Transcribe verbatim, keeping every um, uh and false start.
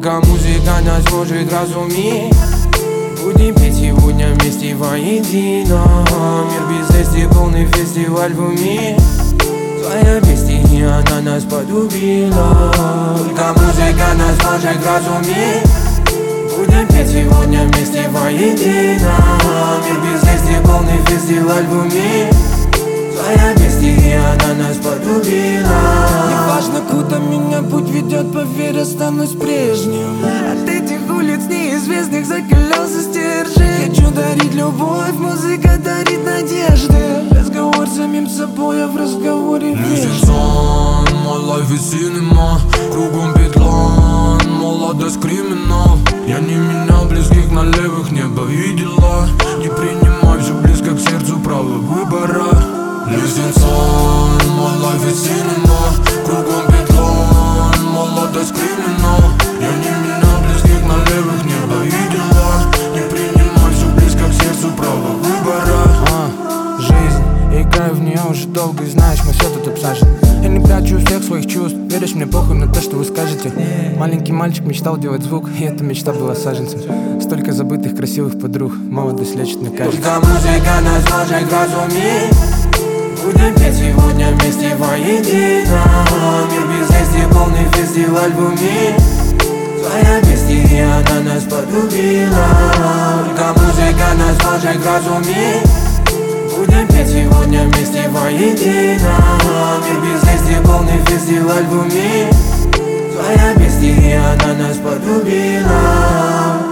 Только музыка нас может разуметь. Будем петь сегодня вместе воедино. Мир без вести, полный фестиваль в уме. Твоя песня, и она нас подубила. Только музыка нас может разуметь. Будем петь сегодня вместе воедино. Мир без вести, полный фестиваль в уме. Твоя песня, и она нас подубила. Неважно, куда меня путь ведет, поверь, останусь прежним. От этих улиц неизвестных за колеса стержень. Хочу дарить любовь, музыка дарит надежды. Разговор с самим собой, а в разговоре вечность. My life is cinema. Кругом петлан, молодость криминал. Я не меня, близких налевых небо видела. Не принимай все близко к сердцу, право выбора. Listen son, my life is cinema. Кругом петлан, молодость криминал. Я не меня, близких налевых небо видела. Не принимай все близко к сердцу, право выбора. а, Жизнь, я играю в нее уже долго, и знаешь, мы все тут обсажены. Я не прячу всех своих чувств, веришь, мне похуй на то, что вы скажете. Маленький мальчик мечтал делать звук, и эта мечта была саженцем. Столько забытых красивых подруг, молодость лечит, мне кажется. Только музыка нас может разуметь. Будем петь сегодня вместе воедино. Мир без вести, полный фестиваль в уме. Твоя песня, и она нас подубила. Только музыка нас может разуметь. Будем петь сегодня вместе воедино. Мир без вести, полный фестиваль в уме. Твоя песня, и она нас подубила.